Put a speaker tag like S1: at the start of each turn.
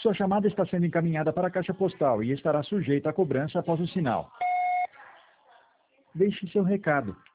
S1: Sua chamada está sendo encaminhada para a caixa postal e estará sujeita a cobrança após o sinal. Deixe seu recado.